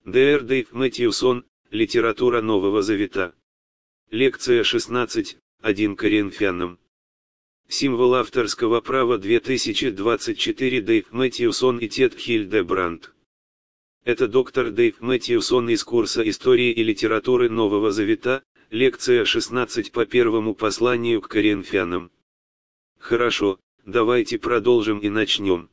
Д.Р. Дэйв Мэтьюсон, Литература Нового Завета. Лекция 16, 1 Коринфянам. Символ авторского права 2024. Дэйв Мэтьюсон и Тед Хильдебранд. Это доктор Дэйв Мэтьюсон из курса Истории и литературы Нового Завета, лекция 16 по первому посланию к Коринфянам. Хорошо, давайте продолжим и начнем.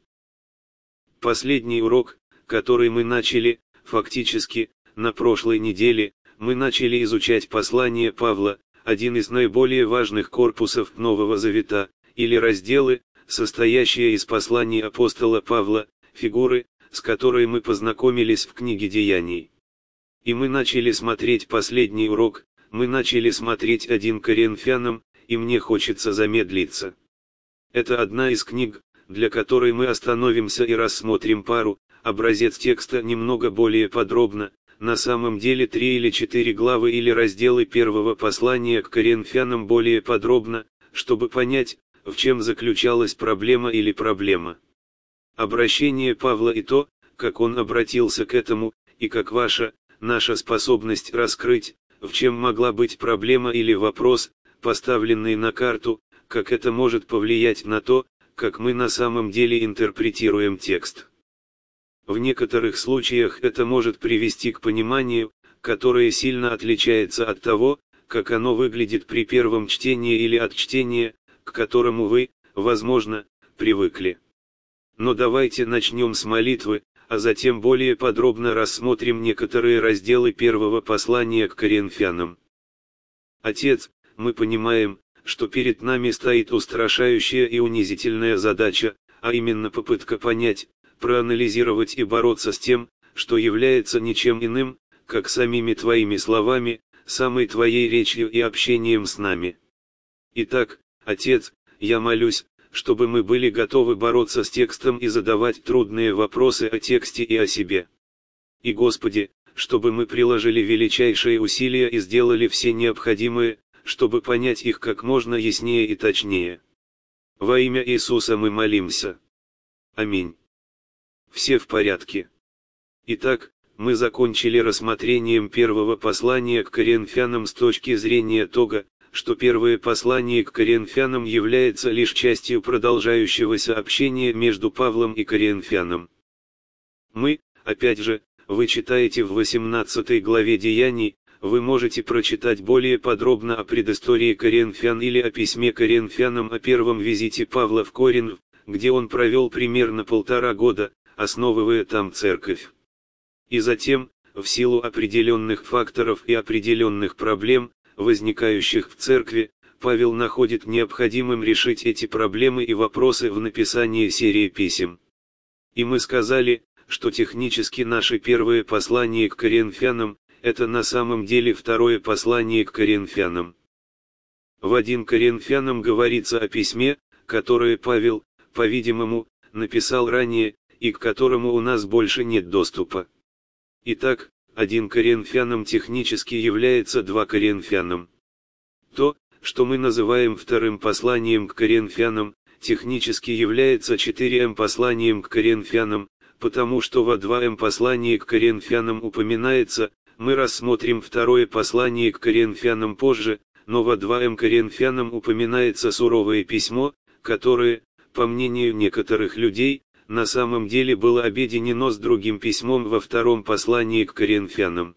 Последний урок, который мы начали, фактически, на прошлой неделе, мы начали изучать послание Павла, один из наиболее важных корпусов Нового Завета, или разделы, состоящие из посланий апостола Павла, фигуры, с которой мы познакомились в книге Деяний. И мы начали смотреть последний урок, мы начали смотреть 1 Коринфянам, и мне хочется замедлиться. Это одна из книг, для которой мы остановимся и рассмотрим пару, образец текста немного более подробно, на самом деле 3 или 4 главы или разделы первого послания к Коринфянам более подробно, чтобы понять, в чем заключалась проблема или проблема. Обращение Павла и то, как он обратился к этому, и как наша способность раскрыть, в чем могла быть проблема или вопрос, поставленный на карту, как это может повлиять на то, как мы на самом деле интерпретируем текст. В некоторых случаях это может привести к пониманию, которое сильно отличается от того, как оно выглядит при первом чтении или от чтения, к которому вы, возможно, привыкли. Но давайте начнем с молитвы, а затем более подробно рассмотрим некоторые разделы первого послания к Коринфянам. Отец, мы понимаем, что перед нами стоит устрашающая и унизительная задача, а именно попытка понять, проанализировать и бороться с тем, что является ничем иным, как самими Твоими словами, самой Твоей речью и общением с нами. Итак, Отец, я молюсь, чтобы мы были готовы бороться с текстом и задавать трудные вопросы о тексте и о себе. И Господи, чтобы мы приложили величайшие усилия и сделали все необходимое, чтобы понять их как можно яснее и точнее. Во имя Иисуса мы молимся. Аминь. Все в порядке. Итак, мы закончили рассмотрением первого послания к Коринфянам с точки зрения того, что первое послание к Коринфянам является лишь частью продолжающегося общения между Павлом и Коринфянам. Опять же, вы читаете в 18 главе Деяний, вы можете прочитать более подробно о предыстории Коринфян или о письме Коринфянам о первом визите Павла в Коринф, где он провел примерно 1,5 года, основывая там церковь. И затем, в силу определенных факторов и определенных проблем, возникающих в церкви, Павел находит необходимым решить эти проблемы и вопросы в написании серии писем. И мы сказали, что технически наше первое послание к Коринфянам, это на самом деле второе послание к Коринфянам. В 1 Коринфянам говорится о письме, которое Павел, по-видимому, написал ранее, и к которому у нас больше нет доступа. Итак, 1 Коринфянам технически является 2 Коринфянам. То, что мы называем вторым посланием к Коринфянам, технически является 4 посланием к Коринфянам, потому что во 2 послании к Коринфянам упоминается, мы рассмотрим второе послание к Коринфянам позже, но во 2 Коринфянам упоминается суровое письмо, которое, по мнению некоторых людей, на самом деле было объединено с другим письмом во 2 послании к Коринфянам.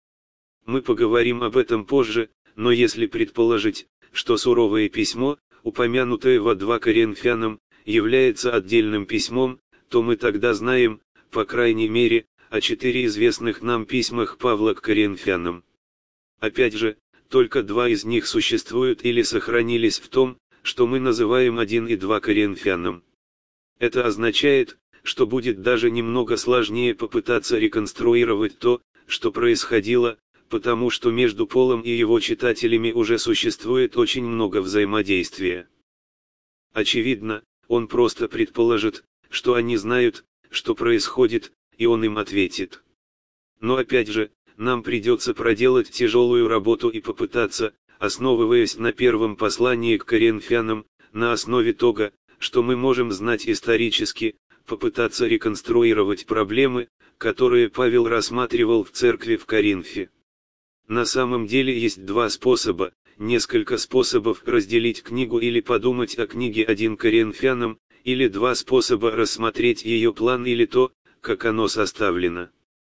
Мы поговорим об этом позже, но если предположить, что суровое письмо, упомянутое во 2 Коринфянам, является отдельным письмом, то мы тогда знаем, по крайней мере, о 4 известных нам письмах Павла к Коринфянам. Опять же, только 2 из них существуют или сохранились в том, что мы называем 1 и 2 Коринфянам. Это означает, что будет даже немного сложнее попытаться реконструировать то, что происходило, потому что между Полом и его читателями уже существует очень много взаимодействия. Очевидно, он просто предположит, что они знают, что происходит, и он им ответит. Но опять же, нам придется проделать тяжелую работу и попытаться, основываясь на первом послании к Коринфянам, на основе того, что мы можем знать исторически, попытаться реконструировать проблемы, которые Павел рассматривал в церкви в Коринфе. На самом деле есть два способа, несколько способов разделить книгу или подумать о книге 1 Коринфянам, или два способа рассмотреть ее план или то, как оно составлено.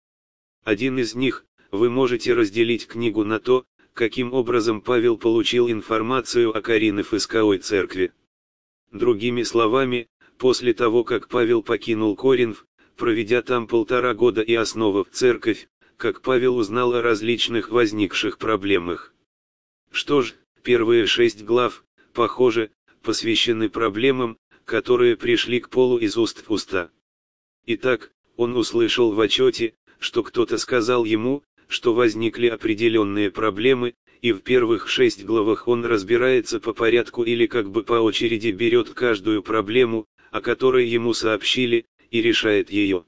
Один из них, вы можете разделить книгу на то, каким образом Павел получил информацию о Коринфской церкви. Другими словами, после того как Павел покинул Коринф, проведя там 1,5 года и основав церковь, как Павел узнал о различных возникших проблемах. Что ж, первые 6 глав, похоже, посвящены проблемам, которые пришли к Полу из уст в уста. Итак, он услышал в отчете, что кто-то сказал ему, что возникли определенные проблемы, и в первых 6 главах он разбирается по порядку или как бы по очереди берет каждую проблему, о которой ему сообщили, и решает ее.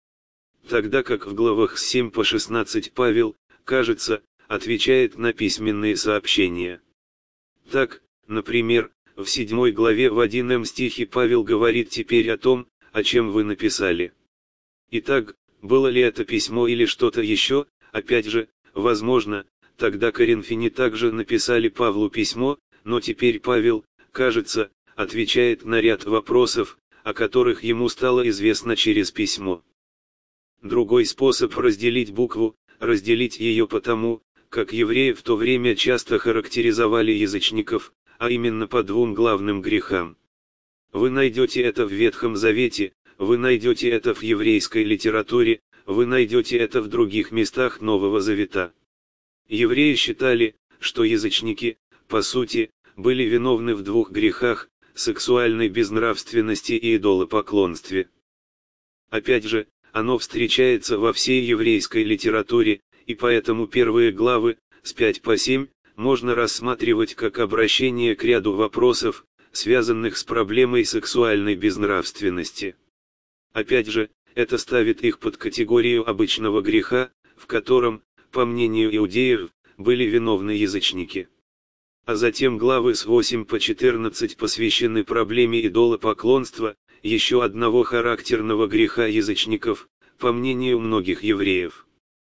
Тогда как в главах с 7 по 16 Павел, кажется, отвечает на письменные сообщения. Так, например, в 7 главе в 11 стихе Павел говорит теперь о том, о чем вы написали. Итак, было ли это письмо или что-то еще, опять же, возможно, тогда коринфяне также написали Павлу письмо, но теперь Павел, кажется, отвечает на ряд вопросов, о которых ему стало известно через письмо. Другой способ разделить букву, разделить ее потому, как евреи в то время часто характеризовали язычников, а именно по двум главным грехам. Вы найдете это в Ветхом Завете, вы найдете это в еврейской литературе, вы найдете это в других местах Нового Завета. Евреи считали, что язычники, по сути, были виновны в двух грехах – сексуальной безнравственности и идолопоклонстве. Опять же, оно встречается во всей еврейской литературе, и поэтому первые главы, с 5 по 7, можно рассматривать как обращение к ряду вопросов, связанных с проблемой сексуальной безнравственности. Опять же, это ставит их под категорию обычного греха, в котором, по мнению иудеев, были виновны язычники. А затем главы с 8 по 14 посвящены проблеме идолопоклонства, еще одного характерного греха язычников, по мнению многих евреев.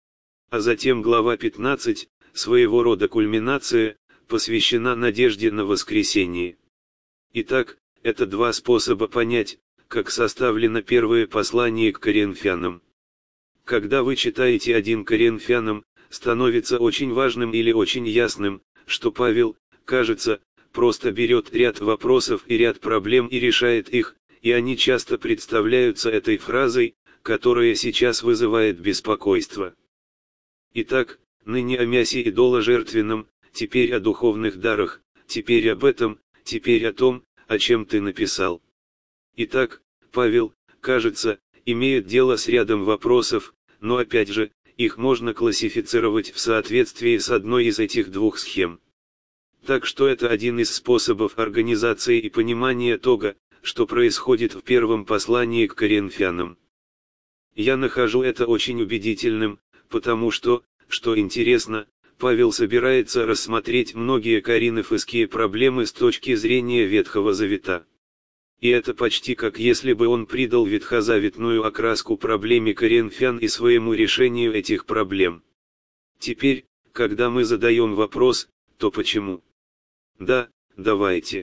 А затем глава 15, своего рода кульминация, посвящена надежде на воскресение. Итак, это два способа понять, как составлено первое послание к Коринфянам. Когда вы читаете 1 Коринфянам, становится очень важным или очень ясным, что Павел, кажется, просто берет ряд вопросов и ряд проблем и решает их, и они часто представляются этой фразой, которая сейчас вызывает беспокойство. Итак, ныне о мясе идоложертвенном, теперь о духовных дарах, теперь об этом, теперь о том, о чем ты написал. Итак, Павел, кажется, имеет дело с рядом вопросов, но опять же, их можно классифицировать в соответствии с одной из этих двух схем. Так что это один из способов организации и понимания того, что происходит в первом послании к Коринфянам. Я нахожу это очень убедительным, потому что интересно, Павел собирается рассмотреть многие коринфские проблемы с точки зрения Ветхого Завета. И это почти как если бы он придал ветхозаветную окраску проблеме коринфян и своему решению этих проблем. Теперь, когда мы задаем вопрос, то почему? Да, давайте.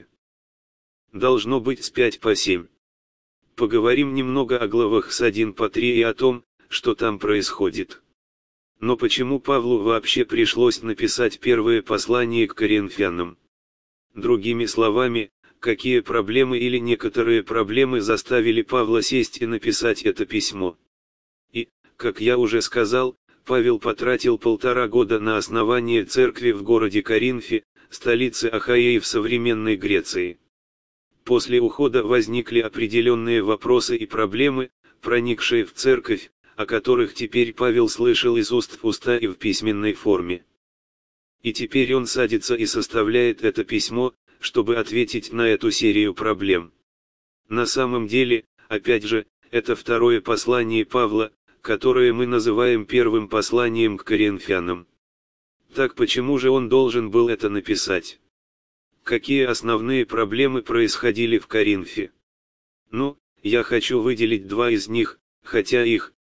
Должно быть с 5 по 7. Поговорим немного о главах с 1 по 3 и о том, что там происходит. Но почему Павлу вообще пришлось написать первое послание к Коринфянам? Другими словами, какие проблемы или некоторые проблемы заставили Павла сесть и написать это письмо? И, как я уже сказал, Павел потратил 1,5 года на основание церкви в городе Коринфе, столице Ахаии в современной Греции. После ухода возникли определенные вопросы и проблемы, проникшие в церковь, о которых теперь Павел слышал из уст в уста и в письменной форме. И теперь он садится и составляет это письмо, чтобы ответить на эту серию проблем. На самом деле, опять же, это второе послание Павла, которое мы называем первым посланием к Коринфянам. Так почему же он должен был это написать? Какие основные проблемы происходили в Коринфе? Ну, я хочу выделить два из них, хотя их,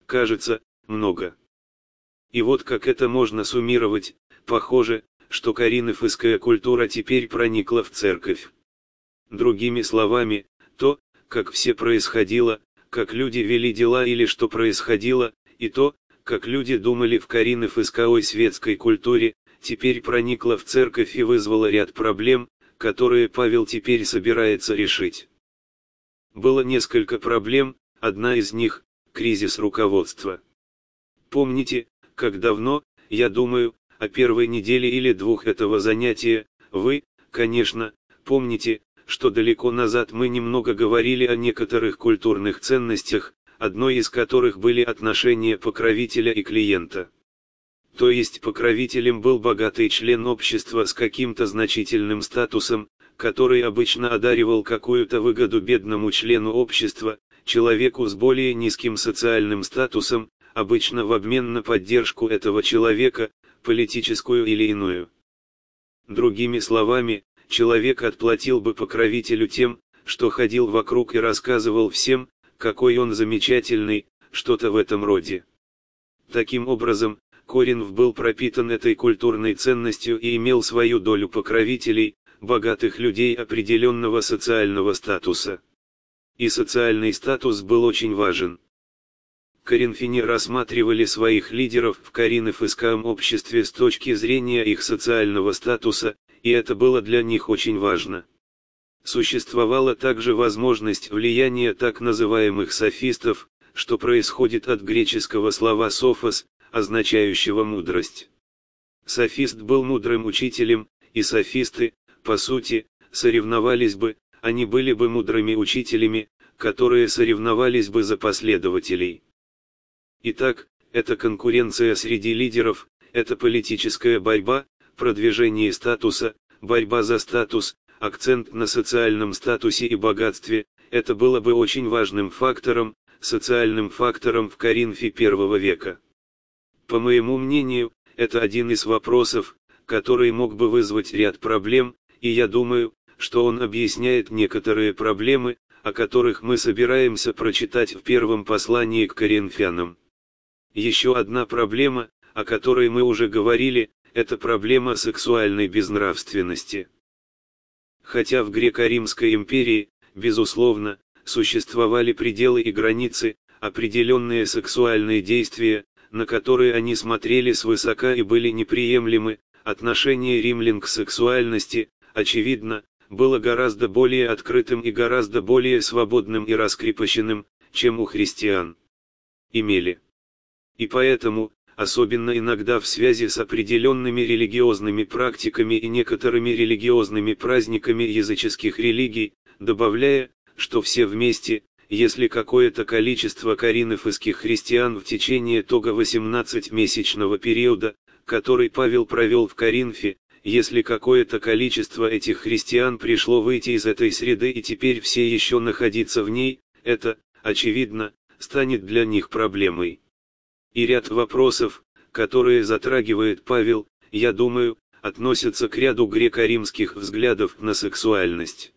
кажется, много. И вот как это можно суммировать: похоже, что коринфская культура теперь проникла в церковь. Другими словами, то, как все происходило, как люди вели дела или что происходило, и то, как люди думали в коринфской светской культуре, теперь проникло в церковь и вызвало ряд проблем, которые Павел теперь собирается решить. Было несколько проблем, одна из них – кризис руководства. Помните, как давно, я думаю, о первой неделе или двух этого занятия, вы, конечно, помните, что далеко назад мы немного говорили о некоторых культурных ценностях, одной из которых были отношения покровителя и клиента. То есть покровителем был богатый член общества с каким-то значительным статусом, который обычно одаривал какую-то выгоду бедному члену общества, человеку с более низким социальным статусом, обычно в обмен на поддержку этого человека, политическую или иную. Другими словами, человек отплатил бы покровителю тем, что ходил вокруг и рассказывал всем, какой он замечательный, что-то в этом роде. Таким образом, Коринф был пропитан этой культурной ценностью и имел свою долю покровителей, богатых людей определенного социального статуса. И социальный статус был очень важен. Коринфяне рассматривали своих лидеров в коринфском обществе с точки зрения их социального статуса, и это было для них очень важно. Существовала также возможность влияния так называемых софистов, что происходит от греческого слова «софос», означающего мудрость. Софист был мудрым учителем, и софисты, по сути, соревновались бы, они были бы мудрыми учителями, которые соревновались бы за последователей. Итак, это конкуренция среди лидеров, это политическая борьба, продвижение статуса, борьба за статус, акцент на социальном статусе и богатстве, это было бы очень важным фактором, социальным фактором в Коринфе первого века. По моему мнению, это один из вопросов, который мог бы вызвать ряд проблем, и я думаю, что он объясняет некоторые проблемы, о которых мы собираемся прочитать в первом послании к Коринфянам. Еще одна проблема, о которой мы уже говорили, это проблема сексуальной безнравственности. Хотя в Греко-Римской империи, безусловно, существовали пределы и границы, определенные сексуальные действия, на которые они смотрели свысока и были неприемлемы, отношение римлян к сексуальности, очевидно, было гораздо более открытым и гораздо более свободным и раскрепощенным, чем у христиан. Имели. И поэтому, особенно иногда в связи с определенными религиозными практиками и некоторыми религиозными праздниками языческих религий, добавляя, что все вместе, если какое-то количество коринфских христиан в течение того 18-месячного периода, который Павел провел в Коринфе, если какое-то количество этих христиан пришло выйти из этой среды и теперь все еще находиться в ней, это, очевидно, станет для них проблемой. И ряд вопросов, которые затрагивает Павел, я думаю, относятся к ряду греко-римских взглядов на сексуальность.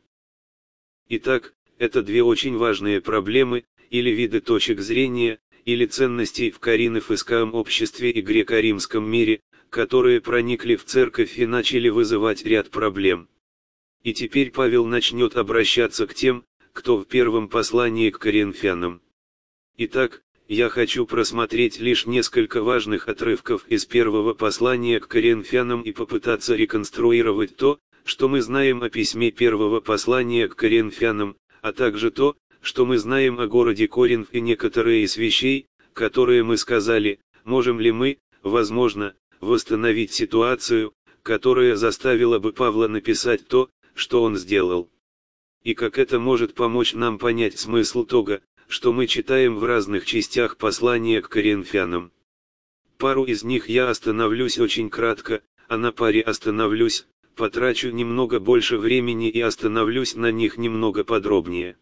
Итак, это две очень важные проблемы, или виды точек зрения, или ценностей в коринфском обществе и греко-римском мире, которые проникли в церковь и начали вызывать ряд проблем. И теперь Павел начнет обращаться к тем, кто в первом послании к Коринфянам. Итак, я хочу просмотреть лишь несколько важных отрывков из первого послания к Коринфянам и попытаться реконструировать то, что мы знаем о письме первого послания к Коринфянам, а также то, что мы знаем о городе Коринф и некоторые из вещей, которые мы сказали, можем ли мы, возможно, восстановить ситуацию, которая заставила бы Павла написать то, что он сделал. И как это может помочь нам понять смысл того, что мы читаем в разных частях послания к Коринфянам. Пару из них я остановлюсь очень кратко, а на паре остановлюсь, потрачу немного больше времени и остановлюсь на них немного подробнее.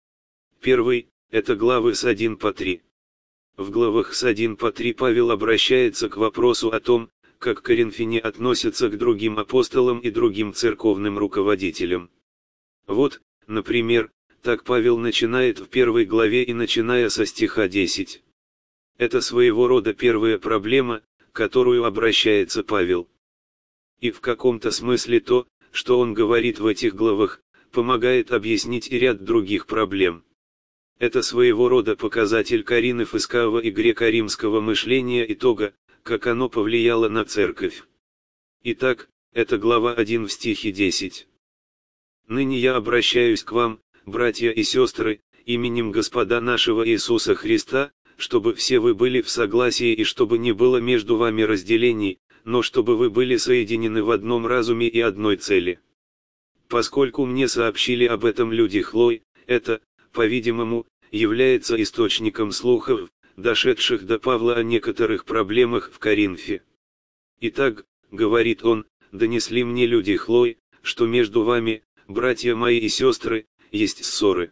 Первый – это главы с 1 по 3. В главах с 1 по 3 Павел обращается к вопросу о том, как коринфяне относятся к другим апостолам и другим церковным руководителям. Вот, например, так Павел начинает в первой главе и начиная со стиха 10. Это своего рода первая проблема, которую обращается Павел. И в каком-то смысле то, что он говорит в этих главах, помогает объяснить и ряд других проблем. Это своего рода показатель коринфского и греко-римского мышления и того, как оно повлияло на церковь. Итак, это глава 1 в стихе 10. «Ныне я обращаюсь к вам, братья и сестры, именем Господа нашего Иисуса Христа, чтобы все вы были в согласии и чтобы не было между вами разделений, но чтобы вы были соединены в одном разуме и одной цели. Поскольку мне сообщили об этом люди Хлой, это, по-видимому, является источником слухов, дошедших до Павла о некоторых проблемах в Коринфе. Итак, говорит он, донесли мне люди Хлой, что между вами, братья мои и сестры, есть ссоры.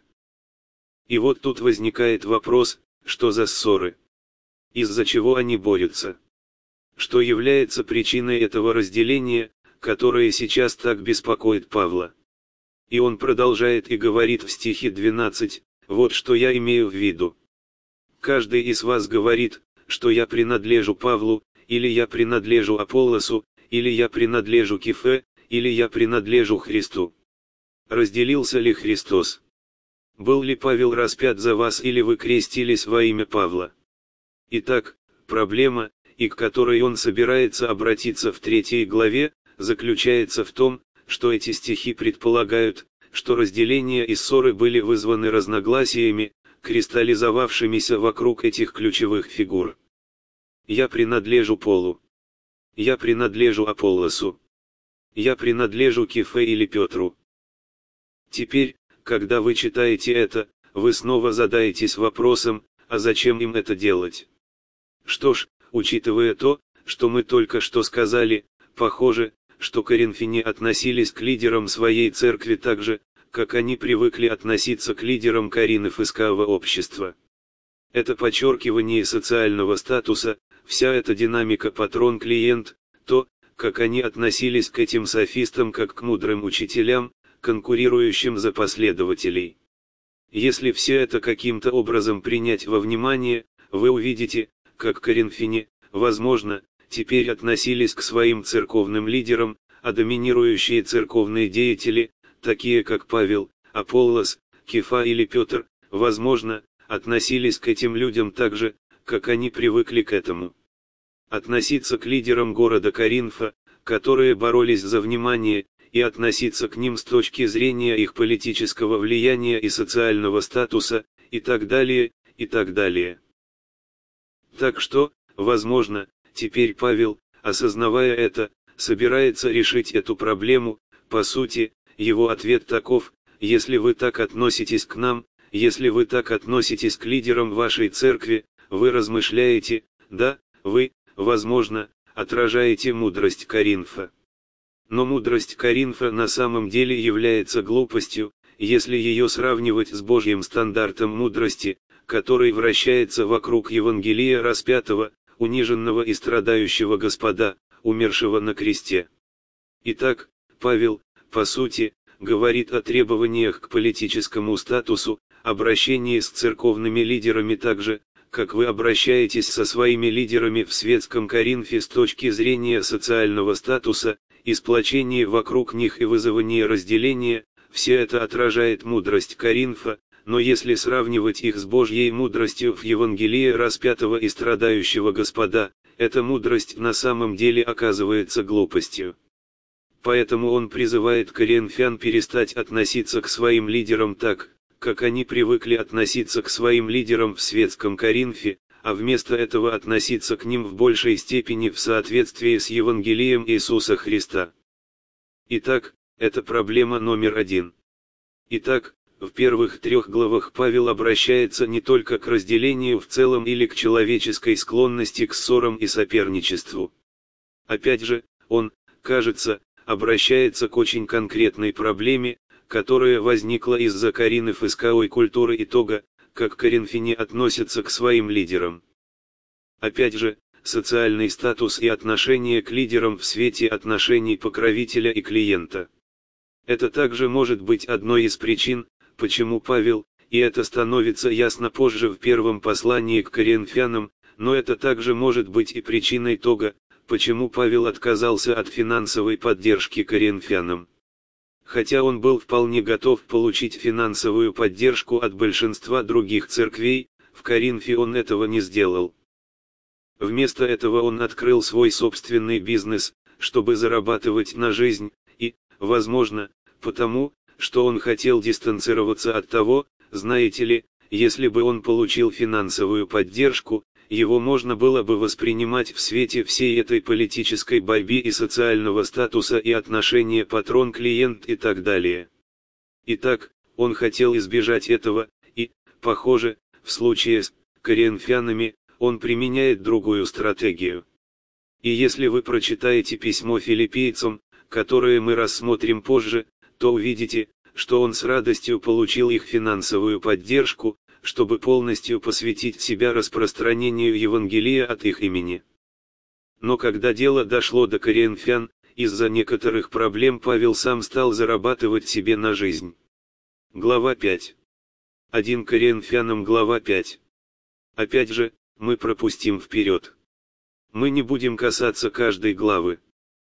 И вот тут возникает вопрос, что за ссоры? Из-за чего они борются? Что является причиной этого разделения, которое сейчас так беспокоит Павла? И он продолжает и говорит в стихе 12, вот что я имею в виду. Каждый из вас говорит, что я принадлежу Павлу, или я принадлежу Аполлосу, или я принадлежу Кефе, или я принадлежу Христу. Разделился ли Христос? Был ли Павел распят за вас или вы крестились во имя Павла? Итак, проблема, и к которой он собирается обратиться в 3 главе, заключается в том, что эти стихи предполагают, что разделения и ссоры были вызваны разногласиями, кристаллизовавшимися вокруг этих ключевых фигур. Я принадлежу Полу. Я принадлежу Аполлосу. Я принадлежу Кефе или Петру. Теперь, когда вы читаете это, вы снова задаетесь вопросом, а зачем им это делать? Что ж, учитывая то, что мы только что сказали, похоже, что коринфяне относились к лидерам своей церкви так же, как они привыкли относиться к лидерам коринфского общества. Это подчеркивание социального статуса, вся эта динамика патрон-клиент, то, как они относились к этим софистам как к мудрым учителям, конкурирующим за последователей. Если все это каким-то образом принять во внимание, вы увидите, как коринфяне, возможно, теперь относились к своим церковным лидерам, а доминирующие церковные деятели, такие как Павел, Аполлос, Кефа или Петр, возможно, относились к этим людям так же, как они привыкли к этому. Относиться к лидерам города Коринфа, которые боролись за внимание, и относиться к ним с точки зрения их политического влияния и социального статуса, и так далее, и так далее. Так что, возможно, теперь Павел, осознавая это, собирается решить эту проблему. По сути, его ответ таков: если вы так относитесь к нам, если вы так относитесь к лидерам вашей церкви, вы размышляете, да, вы, возможно, отражаете мудрость Коринфа. Но мудрость Коринфа на самом деле является глупостью, если ее сравнивать с Божьим стандартом мудрости, который вращается вокруг Евангелия распятого, униженного и страдающего Господа, умершего на кресте. Итак, Павел, по сути, говорит о требованиях к политическому статусу, обращении с церковными лидерами так же, как вы обращаетесь со своими лидерами в светском Коринфе с точки зрения социального статуса, и сплочении вокруг них и вызывании разделения. Все это отражает мудрость Коринфа, но если сравнивать их с Божьей мудростью в Евангелии распятого и страдающего Господа, эта мудрость на самом деле оказывается глупостью. Поэтому он призывает коринфян перестать относиться к своим лидерам так, как они привыкли относиться к своим лидерам в светском Коринфе, а вместо этого относиться к ним в большей степени в соответствии с Евангелием Иисуса Христа. Итак, это проблема номер 1. Итак, в первых 3 главах Павел обращается не только к разделению в целом или к человеческой склонности к ссорам и соперничеству. Опять же, он, кажется, обращается к очень конкретной проблеме, которая возникла из-за коринфской культуры и того, как коринфяне относятся к своим лидерам. Опять же, социальный статус и отношение к лидерам в свете отношений покровителя и клиента. Это также может быть одной из причин, почему Павел, и это становится ясно позже в первом послании к коринфянам, но это также может быть и причиной того, почему Павел отказался от финансовой поддержки коринфянам. Хотя он был вполне готов получить финансовую поддержку от большинства других церквей, в Коринфе он этого не сделал. Вместо этого он открыл свой собственный бизнес, чтобы зарабатывать на жизнь, и, возможно, потому, что он хотел дистанцироваться от того, знаете ли, если бы он получил финансовую поддержку, его можно было бы воспринимать в свете всей этой политической борьбы и социального статуса и отношения патрон-клиент и так далее. Итак, он хотел избежать этого, и, похоже, в случае с коринфянами, он применяет другую стратегию. И если вы прочитаете письмо филиппийцам, которое мы рассмотрим позже, то увидите, что он с радостью получил их финансовую поддержку, чтобы полностью посвятить себя распространению Евангелия от их имени. Но когда дело дошло до коринфян, из-за некоторых проблем Павел сам стал зарабатывать себе на жизнь. Глава 5. 1 Коринфянам глава 5. Опять же, мы пропустим вперед. Мы не будем касаться каждой главы.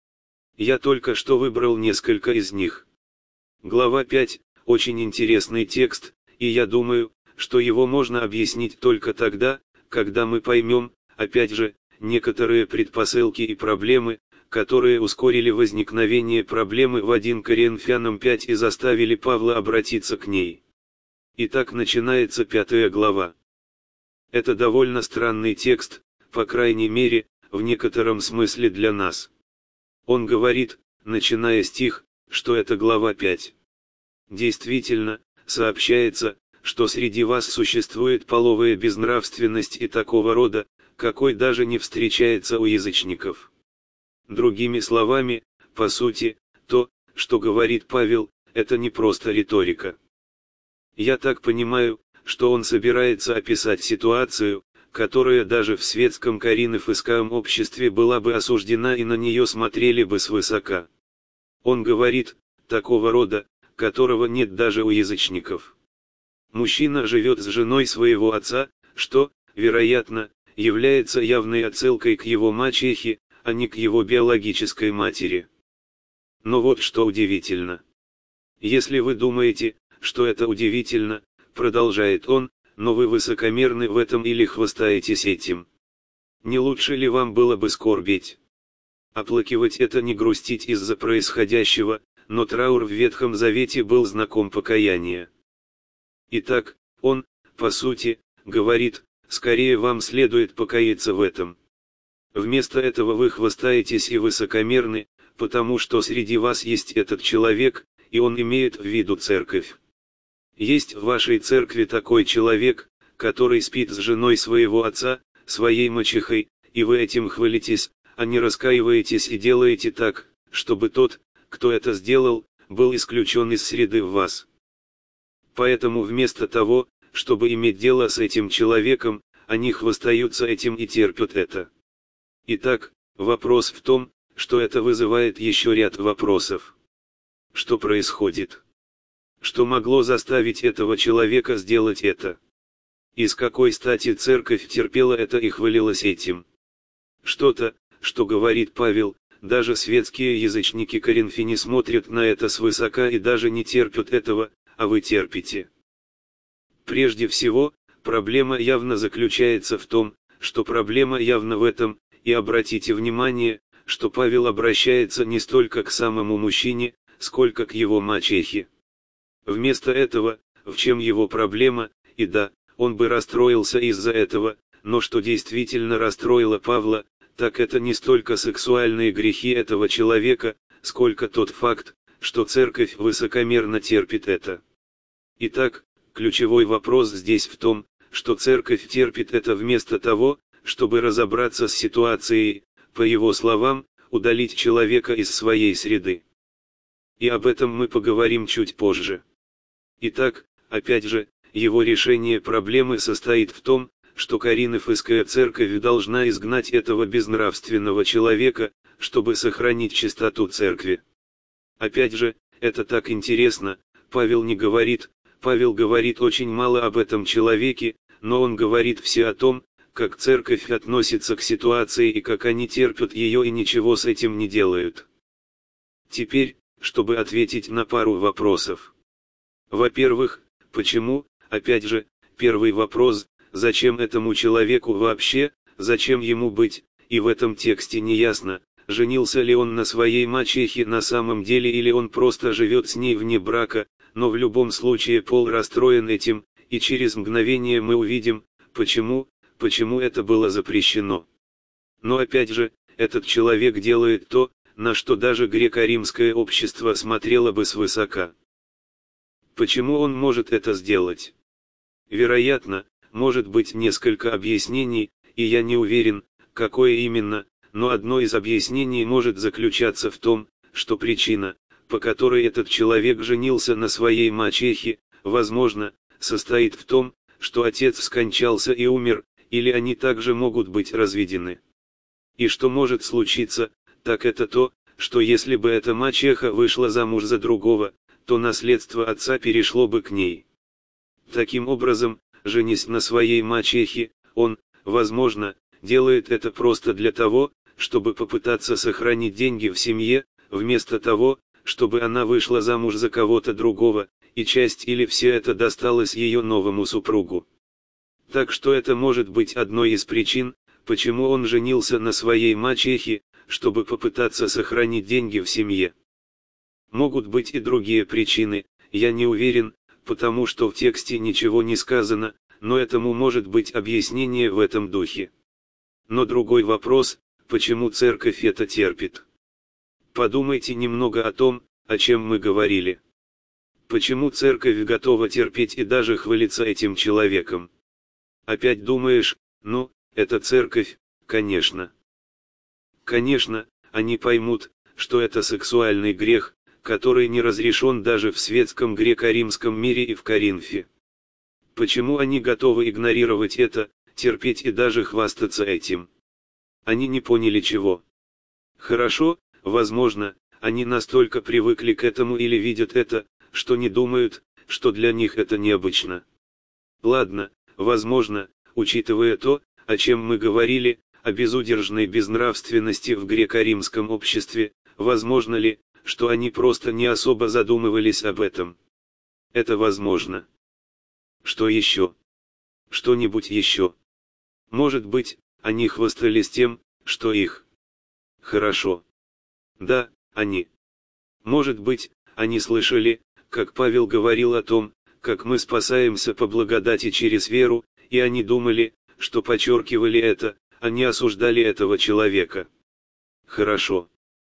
Я только что выбрал несколько из них. Глава 5 – очень интересный текст, и я думаю, что его можно объяснить только тогда, когда мы поймем, опять же, некоторые предпосылки и проблемы, которые ускорили возникновение проблемы в 1 Коринфянам 5 и заставили Павла обратиться к ней. Итак, начинается 5 глава. Это довольно странный текст, по крайней мере, в некотором смысле для нас. Он говорит, начиная стих, что это глава 5. Действительно, сообщается, что среди вас существует половая безнравственность и такого рода, какой даже не встречается у язычников. Другими словами, по сути, то, что говорит Павел, это не просто риторика. Я так понимаю, что он собирается описать ситуацию, которая даже в светском коринфском обществе была бы осуждена и на нее смотрели бы свысока. Он говорит, такого рода, которого нет даже у язычников. Мужчина живет с женой своего отца, что, вероятно, является явной отсылкой к его мачехе, а не к его биологической матери. Но вот что удивительно. Если вы думаете, что это удивительно, продолжает он, но вы высокомерны в этом или хвастаетесь этим. Не лучше ли вам было бы скорбеть? Оплакивать это не грустить из-за происходящего, но траур в Ветхом Завете был знаком покаяния. Итак, он, по сути, говорит, скорее вам следует покаяться в этом. Вместо этого вы хвастаетесь и высокомерны, потому что среди вас есть этот человек, и он имеет в виду церковь. Есть в вашей церкви такой человек, который спит с женой своего отца, своей мачехой, и вы этим хвалитесь, а не раскаиваетесь и делаете так, чтобы тот, кто это сделал, был исключен из среды в вас. Поэтому вместо того, чтобы иметь дело с этим человеком, они хвастаются этим и терпят это. Итак, вопрос в том, что это вызывает еще ряд вопросов. Что происходит? Что могло заставить этого человека сделать это? И с какой стати церковь терпела это и хвалилась этим? Что-то, что говорит Павел, даже светские язычники Коринфе не смотрят на это свысока и даже не терпят этого, а вы терпите. Прежде всего, проблема явно заключается в том, что проблема явно в этом, и обратите внимание, что Павел обращается не столько к самому мужчине, сколько к его мачехе. Вместо этого, в чем его проблема, и да, он бы расстроился из-за этого, но что действительно расстроило Павла, так это не столько сексуальные грехи этого человека, сколько тот факт, что церковь высокомерно терпит это. Итак, ключевой вопрос здесь в том, что церковь терпит это вместо того, чтобы разобраться с ситуацией, по его словам, удалить человека из своей среды. И об этом мы поговорим чуть позже. Итак, опять же, его решение проблемы состоит в том, что Коринфская церковь должна изгнать этого безнравственного человека, чтобы сохранить чистоту церкви. Опять же, это так интересно, Павел говорит очень мало об этом человеке, но он говорит все о том, как церковь относится к ситуации и как они терпят ее и ничего с этим не делают. Теперь, чтобы ответить на пару вопросов. Во-первых, почему, опять же, первый вопрос, зачем этому человеку вообще, зачем ему быть, и в этом тексте не ясно, женился ли он на своей мачехе на самом деле или он просто живет с ней вне брака, но в любом случае Пол расстроен этим, и через мгновение мы увидим, почему это было запрещено. Но опять же, этот человек делает то, на что даже греко-римское общество смотрело бы свысока. Почему он может это сделать? Вероятно, может быть несколько объяснений, и я не уверен, какое именно, но одно из объяснений может заключаться в том, что причина, по которой этот человек женился на своей мачехе, возможно, состоит в том, что отец скончался и умер, или они также могут быть разведены. И что может случиться, так это то, что если бы эта мачеха вышла замуж за другого, то наследство отца перешло бы к ней. Таким образом, женясь на своей мачехе, он, возможно, делает это просто для того, чтобы попытаться сохранить деньги в семье, вместо того, чтобы она вышла замуж за кого-то другого, и часть или все это досталось ее новому супругу. Так что это может быть одной из причин, почему он женился на своей мачехе, чтобы попытаться сохранить деньги в семье. Могут быть и другие причины, я не уверен, потому что в тексте ничего не сказано, но этому может быть объяснение в этом духе. Но другой вопрос, почему церковь это терпит? Подумайте немного о том, о чем мы говорили. Почему церковь готова терпеть и даже хвалиться этим человеком? Опять думаешь, ну, это церковь, конечно. Конечно, они поймут, что это сексуальный грех, который не разрешен даже в светском греко-римском мире и в Коринфе. Почему они готовы игнорировать это, терпеть и даже хвастаться этим? Они не поняли чего. Хорошо, возможно, они настолько привыкли к этому или видят это, что не думают, что для них это необычно. Ладно, возможно, учитывая то, о чем мы говорили, о безудержной безнравственности в греко-римском обществе, возможно ли, что они просто не особо задумывались об этом? Это возможно. Что еще? Что-нибудь еще? Может быть, они хвастались тем, что их. Хорошо. Да, они. Может быть, они слышали, как Павел говорил о том, как мы спасаемся по благодати через веру, и они думали, что подчеркивали это, а не осуждали этого человека. Хорошо.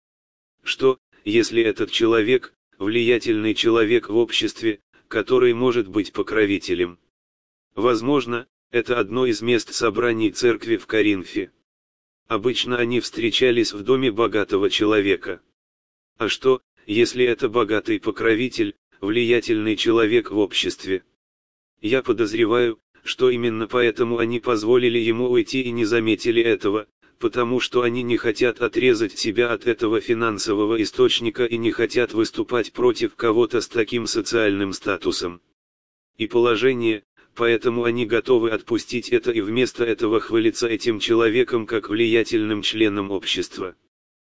Что, если этот человек, влиятельный человек в обществе, который может быть покровителем? Возможно, это одно из мест собраний церкви в Коринфе. Обычно они встречались в доме богатого человека. А что, если это богатый покровитель, влиятельный человек в обществе? Я подозреваю, что именно поэтому они позволили ему уйти и не заметили этого, потому что они не хотят отрезать себя от этого финансового источника и не хотят выступать против кого-то с таким социальным статусом и положением, поэтому они готовы отпустить это и вместо этого хвалиться этим человеком как влиятельным членом общества.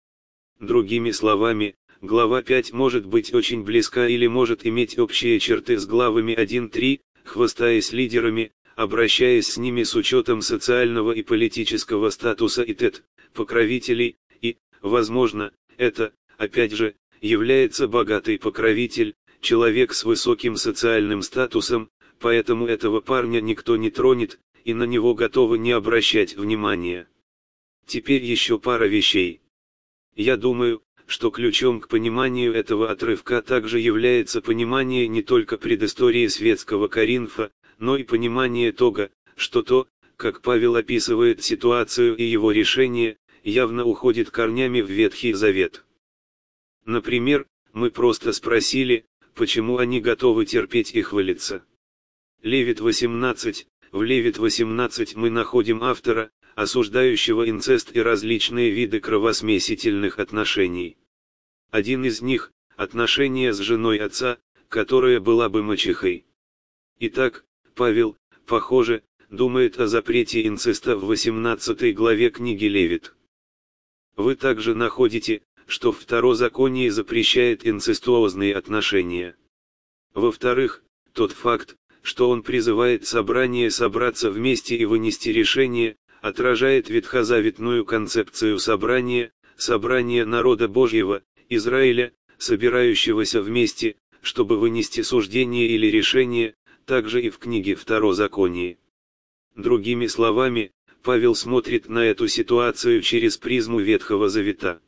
Другими словами, глава 5 может быть очень близка или может иметь общие черты с главами 1-3, хвастаясь лидерами, обращаясь с ними с учетом социального и политического статуса и покровителей, и, возможно, это, опять же, является богатый покровитель, человек с высоким социальным статусом, поэтому этого парня никто не тронет, и на него готовы не обращать внимания. Теперь еще пара вещей. Я думаю, что ключом к пониманию этого отрывка также является понимание не только предыстории светского Коринфа, но и понимание того, что то, как Павел описывает ситуацию и его решение, явно уходит корнями в Ветхий Завет. Например, мы просто спросили, почему они готовы терпеть и хвалиться. Левит 18, в Левит 18 мы находим автора, осуждающего инцест и различные виды кровосмесительных отношений. Один из них – отношения с женой отца, которая была бы мачехой. Итак, Павел, похоже, думает о запрете инцеста в 18 главе книги Левит. Вы также находите, что Второзаконие запрещает инцестуозные отношения. Во-вторых, тот факт, что он призывает собрание собраться вместе и вынести решение, отражает ветхозаветную концепцию собрания народа Божьего, Израиля, собирающегося вместе, чтобы вынести суждение или решение, также и в книге Второзаконие. Другими словами, Павел смотрит на эту ситуацию через призму Ветхого Завета.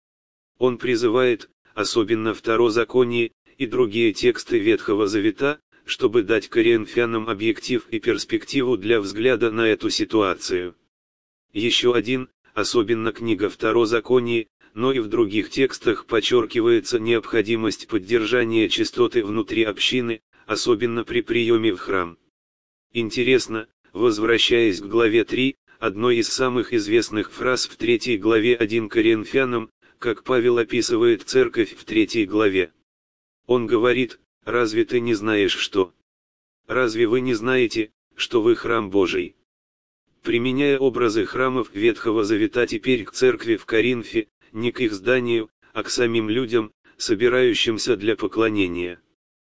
Он призывает, особенно Второзаконие, и другие тексты Ветхого Завета, чтобы дать коринфянам объектив и перспективу для взгляда на эту ситуацию. Еще один, особенно книга Второзаконие, но и в других текстах подчеркивается необходимость поддержания чистоты внутри общины, особенно при приеме в храм. Интересно, возвращаясь к главе 3, одной из самых известных фраз в 3 главе 1 Коринфянам, как Павел описывает церковь в 3 главе. Он говорит: «Разве ты не знаешь что? Разве вы не знаете, что вы храм Божий?» Применяя образы храмов Ветхого Завета теперь к церкви в Коринфе, не к их зданию, а к самим людям, собирающимся для поклонения.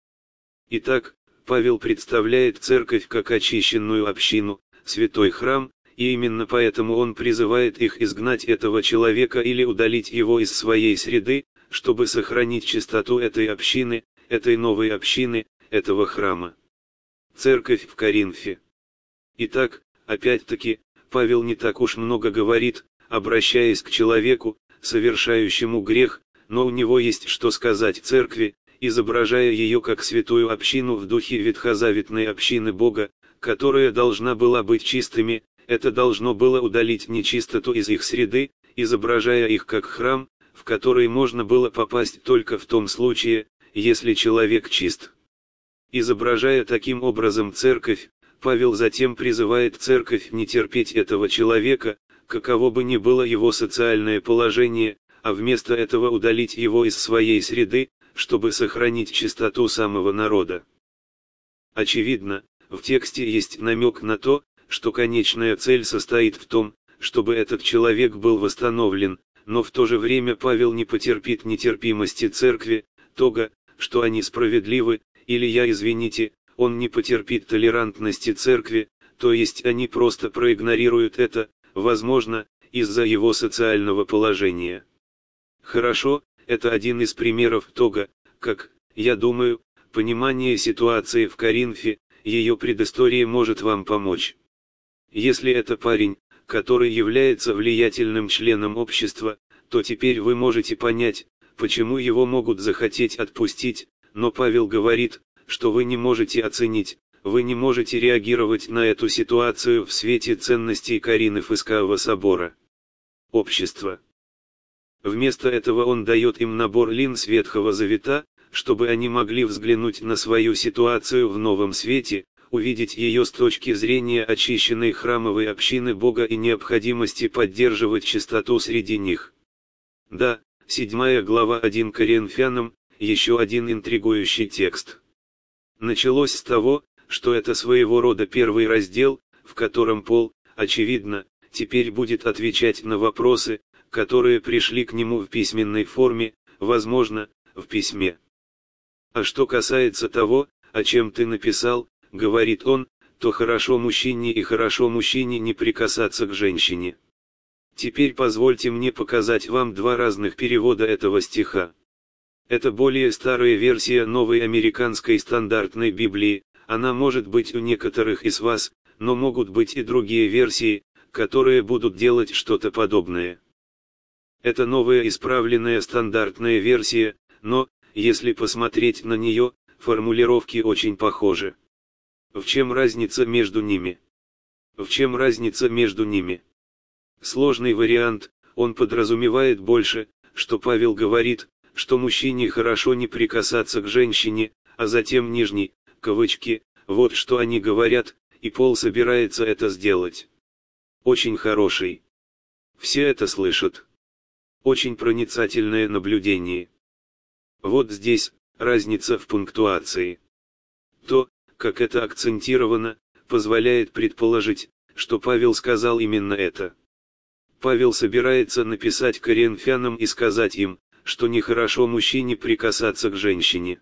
Итак, Павел представляет церковь как очищенную общину, святой храм, и именно поэтому он призывает их изгнать этого человека или удалить его из своей среды, чтобы сохранить чистоту этой общины, этой новой общины, этого храма. Церковь в Коринфе. Итак, опять-таки, Павел не так уж много говорит, обращаясь к человеку, совершающему грех, но у него есть что сказать церкви, изображая ее как святую общину в духе ветхозаветной общины Бога, которая должна была быть чистыми. Это должно было удалить нечистоту из их среды, изображая их как храм, в который можно было попасть только в том случае, если человек чист. Изображая таким образом церковь, Павел затем призывает церковь не терпеть этого человека, каково бы ни было его социальное положение, а вместо этого удалить его из своей среды, чтобы сохранить чистоту самого народа. Очевидно, в тексте есть намек на то, что конечная цель состоит в том, чтобы этот человек был восстановлен, но в то же время Павел не потерпит нетерпимости церкви, того, что они справедливы, или он не потерпит толерантности церкви, то есть они просто проигнорируют это, возможно, из-за его социального положения. Хорошо, это один из примеров того, как, я думаю, понимание ситуации в Коринфе, ее предыстория может вам помочь. Если это парень, который является влиятельным членом общества, то теперь вы можете понять, почему его могут захотеть отпустить, но Павел говорит, что вы не можете оценить, вы не можете реагировать на эту ситуацию в свете ценностей Коринфского собора. Общество. Вместо этого он дает им набор линз Ветхого Завета, чтобы они могли взглянуть на свою ситуацию в новом свете, увидеть ее с точки зрения очищенной храмовой общины Бога и необходимости поддерживать чистоту среди них. Да, 7 глава 1 Коринфянам, еще один интригующий текст. Началось с того, что это своего рода первый раздел, в котором Пол, очевидно, теперь будет отвечать на вопросы, которые пришли к нему в письменной форме, возможно, в письме. А что касается того, о чем ты написал, говорит он, то хорошо мужчине не прикасаться к женщине. Теперь позвольте мне показать вам два разных перевода этого стиха. Это более старая версия новой американской стандартной Библии, она может быть у некоторых из вас, но могут быть и другие версии, которые будут делать что-то подобное. Это новая исправленная стандартная версия, но, если посмотреть на нее, формулировки очень похожи. В чем разница между ними? В чем разница между ними? Сложный вариант, он подразумевает больше, что Павел говорит, что мужчине хорошо не прикасаться к женщине, а затем нижний, кавычки, вот что они говорят, и Пол собирается это сделать. Очень хороший. Все это слышат. Очень проницательное наблюдение. Вот здесь разница в пунктуации. То, как это акцентировано, позволяет предположить, что Павел сказал именно это. Павел собирается написать коринфянам и сказать им, что нехорошо мужчине прикасаться к женщине.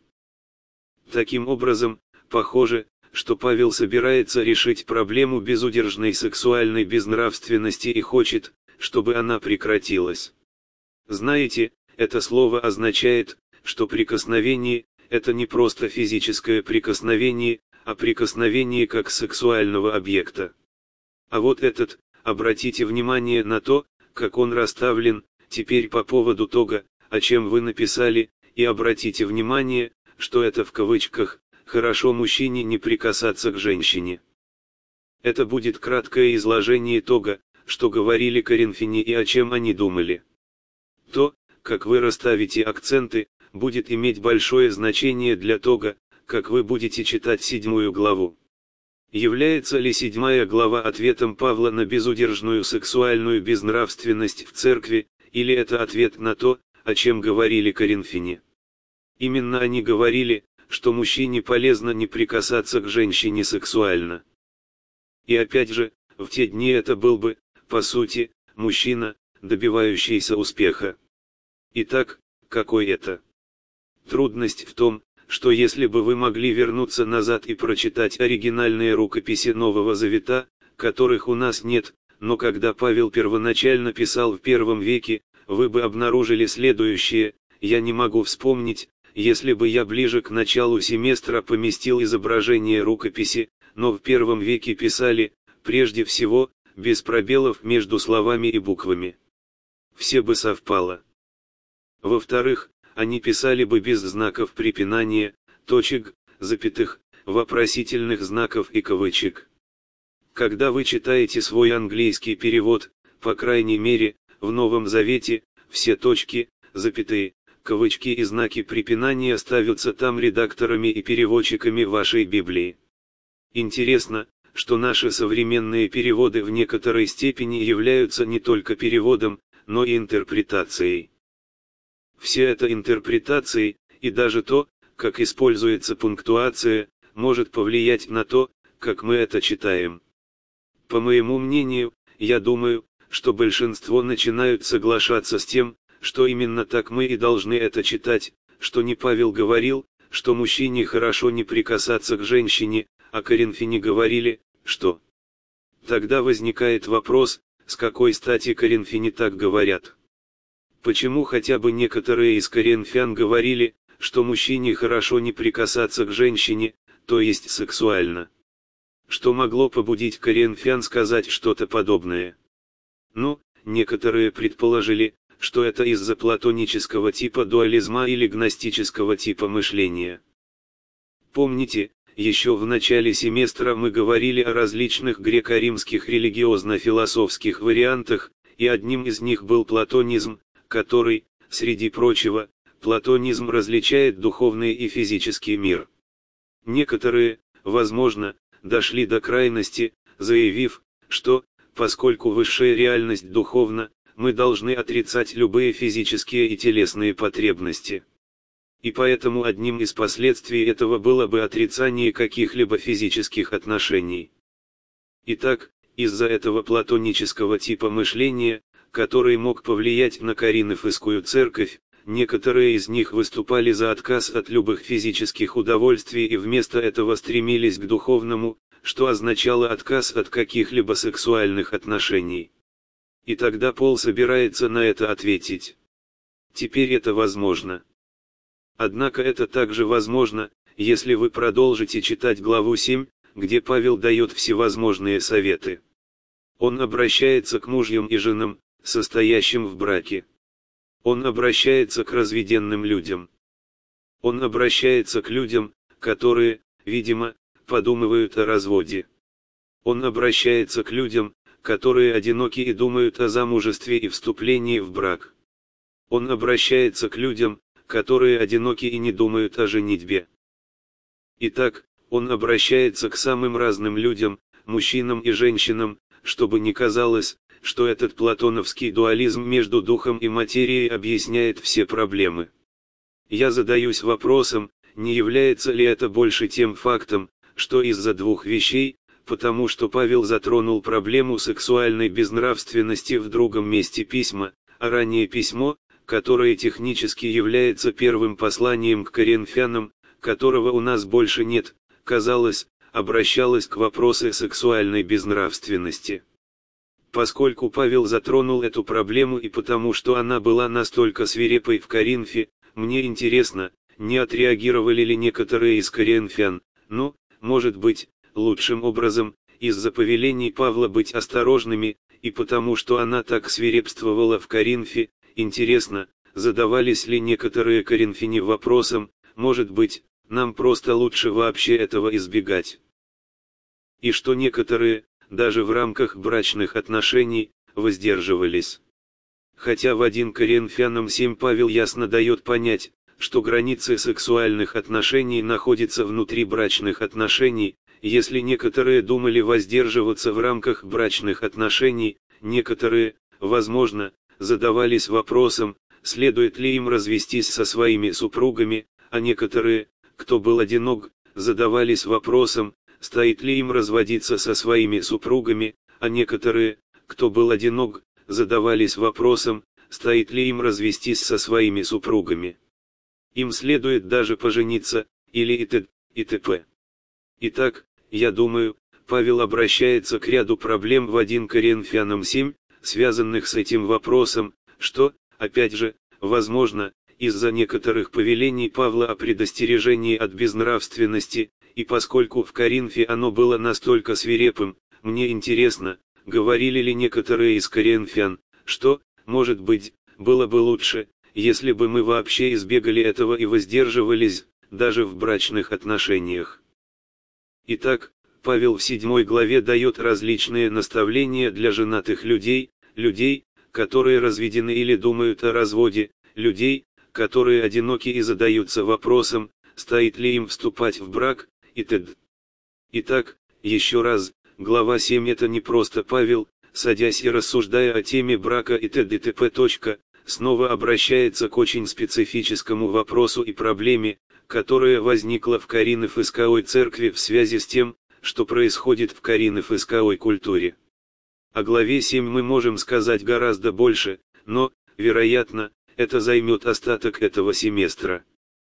Таким образом, похоже, что Павел собирается решить проблему безудержной сексуальной безнравственности и хочет, чтобы она прекратилась. Знаете, это слово означает, что прикосновение – это не просто физическое прикосновение, а прикосновение как сексуального объекта. А вот этот, обратите внимание на то, как он расставлен, теперь по поводу того, о чем вы написали, и обратите внимание, что это в кавычках, хорошо мужчине не прикасаться к женщине. Это будет краткое изложение того, что говорили коринфяне и о чем они думали. То, как вы расставите акценты, будет иметь большое значение для того, как вы будете читать 7 главу. Является ли 7 глава ответом Павла на безудержную сексуальную безнравственность в церкви, или это ответ на то, о чем говорили коринфяне? Именно они говорили, что мужчине полезно не прикасаться к женщине сексуально. И опять же, в те дни это был бы, по сути, мужчина, добивающийся успеха. Итак, какой это? Трудность в том, что если бы вы могли вернуться назад и прочитать оригинальные рукописи Нового Завета, которых у нас нет, но когда Павел первоначально писал в первом веке, вы бы обнаружили следующее: я не могу вспомнить, если бы я ближе к началу семестра поместил изображение рукописи, но в первом веке писали, прежде всего, без пробелов между словами и буквами. Все бы совпало. Во-вторых, они писали бы без знаков препинания, точек, запятых, вопросительных знаков и кавычек. Когда вы читаете свой английский перевод, по крайней мере, в Новом Завете, все точки, запятые, кавычки и знаки препинания ставятся там редакторами и переводчиками вашей Библии. Интересно, что наши современные переводы в некоторой степени являются не только переводом, но и интерпретацией. Все это интерпретации, и даже то, как используется пунктуация, может повлиять на то, как мы это читаем. По моему мнению, я думаю, что большинство начинают соглашаться с тем, что именно так мы и должны это читать, что не Павел говорил, что мужчине хорошо не прикасаться к женщине, а коринфяне говорили, что. Тогда возникает вопрос, с какой стати коринфяне так говорят? Почему хотя бы некоторые из коринфян говорили, что мужчине хорошо не прикасаться к женщине, то есть сексуально? Что могло побудить коринфян сказать что-то подобное? Ну, некоторые предположили, что это из-за платонического типа дуализма или гностического типа мышления. Помните, еще в начале семестра мы говорили о различных греко-римских религиозно-философских вариантах, и одним из них был платонизм, который, среди прочего, платонизм различает духовный и физический мир. Некоторые, возможно, дошли до крайности, заявив, что, поскольку высшая реальность духовна, мы должны отрицать любые физические и телесные потребности. И поэтому одним из последствий этого было бы отрицание каких-либо физических отношений. Итак, из-за этого платонического типа мышления, который мог повлиять на коринфскую церковь, некоторые из них выступали за отказ от любых физических удовольствий и вместо этого стремились к духовному, что означало отказ от каких-либо сексуальных отношений. И тогда Пол собирается на это ответить. Теперь это возможно. Однако это также возможно, если вы продолжите читать главу 7, где Павел дает всевозможные советы. Он обращается к мужьям и женам, состоящим в браке. Он обращается к разведенным людям. Он обращается к людям, которые, видимо, подумывают о разводе. Он обращается к людям, которые одиноки и думают о замужестве и вступлении в брак. Он обращается к людям, которые одиноки и не думают о женитьбе. Итак, он обращается к самым разным людям, мужчинам и женщинам, чтобы не казалось, что этот платоновский дуализм между духом и материей объясняет все проблемы. Я задаюсь вопросом, не является ли это больше тем фактом, что из-за двух вещей, потому что Павел затронул проблему сексуальной безнравственности в другом месте письма, а ранее письмо, которое технически является первым посланием к Коринфянам, которого у нас больше нет, казалось, обращалось к вопросу сексуальной безнравственности. Поскольку Павел затронул эту проблему и потому что она была настолько свирепой в Коринфе, мне интересно, не отреагировали ли некоторые из коринфян, ну, может быть, лучшим образом, из-за повелений Павла быть осторожными, и потому что она так свирепствовала в Коринфе, интересно, задавались ли некоторые коринфяне вопросом, может быть, нам просто лучше вообще этого избегать. И что некоторые, даже в рамках брачных отношений, воздерживались. Хотя в 1 Коринфянам 7 Павел ясно дает понять, что границы сексуальных отношений находятся внутри брачных отношений, если некоторые думали воздерживаться в рамках брачных отношений, некоторые, возможно, задавались вопросом, следует ли им развестись со своими супругами, а некоторые, кто был одинок, задавались вопросом, стоит ли им разводиться со своими супругами, а некоторые, кто был одинок, задавались вопросом, стоит ли им развестись со своими супругами. Им следует даже пожениться, или и т.д. и т.п. Итак, я думаю, Павел обращается к ряду проблем в 1 Коринфянам 7, связанных с этим вопросом, что, опять же, возможно, из-за некоторых повелений Павла о предостережении от безнравственности, и поскольку в Коринфе оно было настолько свирепым, мне интересно, говорили ли некоторые из коринфян, что, может быть, было бы лучше, если бы мы вообще избегали этого и воздерживались, даже в брачных отношениях. Итак, Павел в 7 главе дает различные наставления для женатых людей, которые разведены или думают о разводе, людей, которые одиноки и задаются вопросом, стоит ли им вступать в брак, и т.д. Итак, еще раз, глава 7 это не просто Павел, садясь и рассуждая о теме брака и т.д. и т.п. Снова обращается к очень специфическому вопросу и проблеме, которая возникла в Коринфской церкви в связи с тем, что происходит в Коринфской культуре. О главе 7 мы можем сказать гораздо больше, но, вероятно, это займет остаток этого семестра.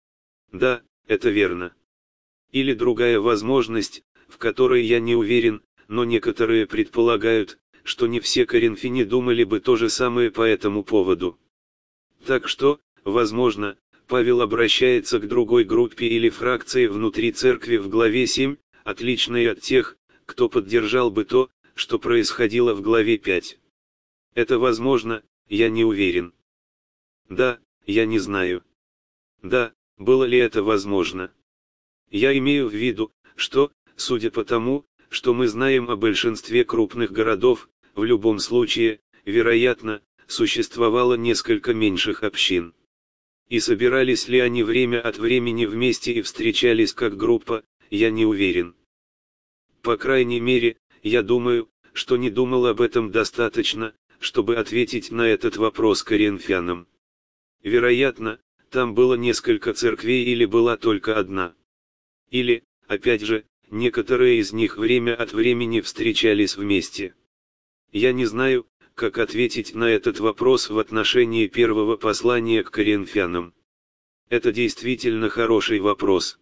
Да, это верно. Или другая возможность, в которой я не уверен, но некоторые предполагают, что не все коринфяне думали бы то же самое по этому поводу. Так что, возможно, Павел обращается к другой группе или фракции внутри церкви в главе 7, отличной от тех, кто поддержал бы то, что происходило в главе 5. Это возможно, я не уверен. Да, я не знаю. Да, было ли это возможно? Я имею в виду, что, судя по тому, что мы знаем о большинстве крупных городов, в любом случае, вероятно, существовало несколько меньших общин. И собирались ли они время от времени вместе и встречались как группа, я не уверен. По крайней мере, я думаю, что не думал об этом достаточно, чтобы ответить на этот вопрос коринфянам. Вероятно, там было несколько церквей или была только одна. Или, опять же, некоторые из них время от времени встречались вместе. Я не знаю, как ответить на этот вопрос в отношении первого послания к коринфянам. Это действительно хороший вопрос.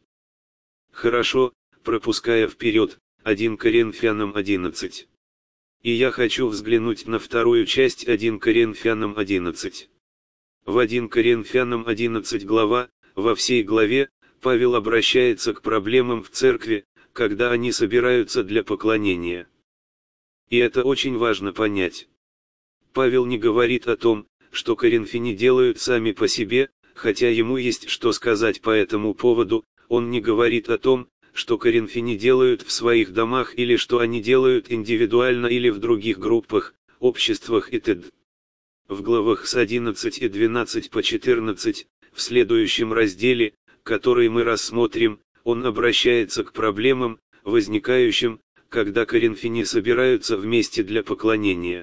Хорошо, пропуская вперед, 1 Коринфянам 11. И я хочу взглянуть на вторую часть 1 Коринфянам 11. В 1 Коринфянам 11 глава, во всей главе, Павел обращается к проблемам в церкви, когда они собираются для поклонения. И это очень важно понять. Павел не говорит о том, что коринфяне делают сами по себе, хотя ему есть что сказать по этому поводу, он не говорит о том, что коринфяне делают в своих домах или что они делают индивидуально или в других группах, обществах и т.д. В главах с 11 и 12 по 14, в следующем разделе, который мы рассмотрим, он обращается к проблемам, возникающим, когда коринфяне собираются вместе для поклонения.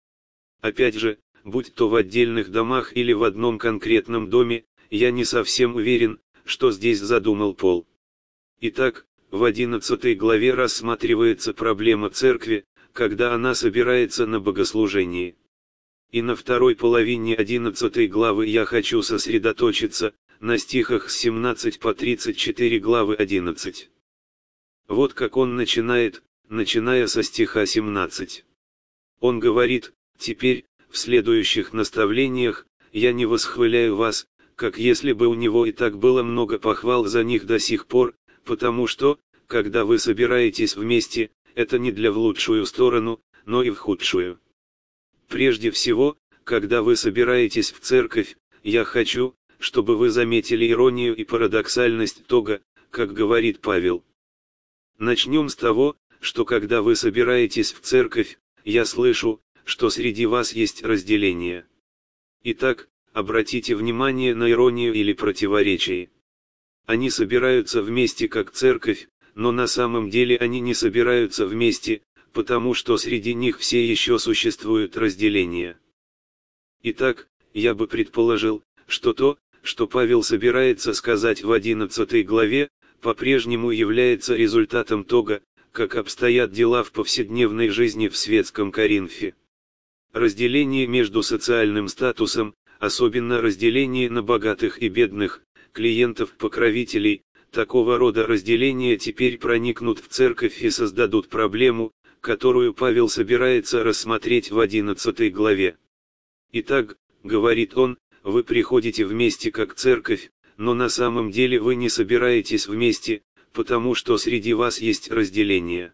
Опять же, будь то в отдельных домах или в одном конкретном доме, я не совсем уверен, что здесь задумал Пол. Итак, в 11 главе рассматривается проблема церкви, когда она собирается на богослужении. И на второй половине 11 главы я хочу сосредоточиться на стихах с 17 по 34 главы 11. Вот как он начинает, начиная со стиха 17. Он говорит: «Теперь, в следующих наставлениях, я не восхваляю вас, как если бы у него и так было много похвал за них до сих пор, потому что, когда вы собираетесь вместе, это не для в лучшую сторону, но и в худшую. Прежде всего, когда вы собираетесь в церковь, я хочу, чтобы вы заметили иронию и парадоксальность того, как говорит Павел. Начнем с того, что когда вы собираетесь в церковь, я слышу, что среди вас есть разделение. Итак, обратите внимание на иронию или противоречие. Они собираются вместе как церковь, но на самом деле они не собираются вместе, потому что среди них все еще существует разделение. Итак, я бы предположил, что то, что Павел собирается сказать в 11 главе, по-прежнему является результатом того, как обстоят дела в повседневной жизни в светском Коринфе. Разделение между социальным статусом, особенно разделение на богатых и бедных, клиентов-покровителей, такого рода разделения теперь проникнут в церковь и создадут проблему, которую Павел собирается рассмотреть в 11 главе. Итак, говорит он, вы приходите вместе как церковь, но на самом деле вы не собираетесь вместе, потому что среди вас есть разделение.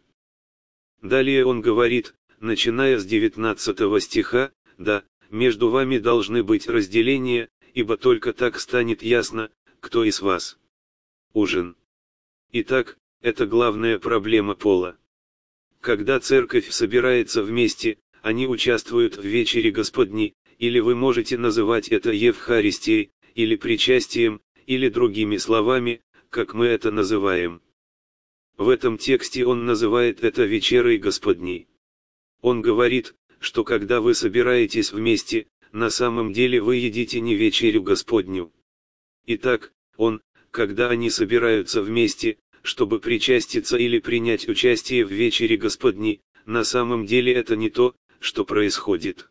Далее он говорит, начиная с 19 стиха, да, между вами должны быть разделения, ибо только так станет ясно, кто из вас ужин. Итак, это главная проблема Пола. Когда церковь собирается вместе, они участвуют в вечере Господней, или вы можете называть это Евхаристией, или причастием, или другими словами, как мы это называем. В этом тексте он называет это вечерой Господней. Он говорит, что когда вы собираетесь вместе, на самом деле вы едите не вечерю Господню. Итак, когда они собираются вместе, чтобы причаститься или принять участие в вечере Господней, на самом деле это не то, что происходит.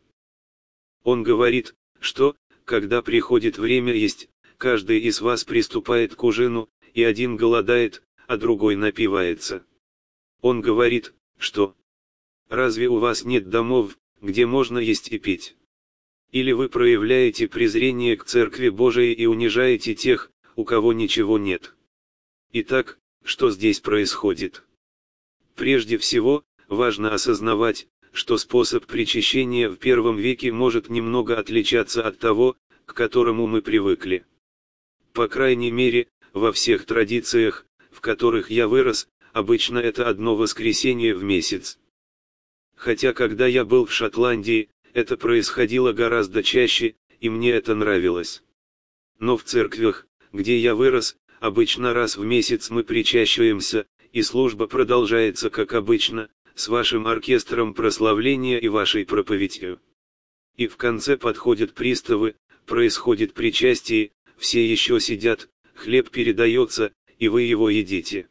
Он говорит, что, когда приходит время есть, каждый из вас приступает к ужину, и один голодает, а другой напивается. Он говорит, что разве у вас нет домов, где можно есть и пить? Или вы проявляете презрение к Церкви Божией и унижаете тех, у кого ничего нет? Итак, что здесь происходит? Прежде всего, важно осознавать, что способ причащения в первом веке может немного отличаться от того, к которому мы привыкли. По крайней мере, во всех традициях, в которых я вырос, обычно это одно воскресенье в месяц. Хотя когда я был в Шотландии, это происходило гораздо чаще, и мне это нравилось. Но в церквях, где я вырос, обычно раз в месяц мы причащаемся, и служба продолжается как обычно, с вашим оркестром прославления и вашей проповедью. И в конце подходят приставы, происходит причастие, все еще сидят, хлеб передается, и вы его едите.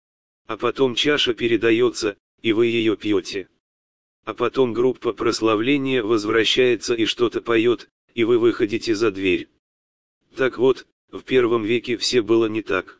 А потом чаша передается, и вы ее пьете. А потом группа прославления возвращается и что-то поет, и вы выходите за дверь. Так вот, в первом веке все было не так.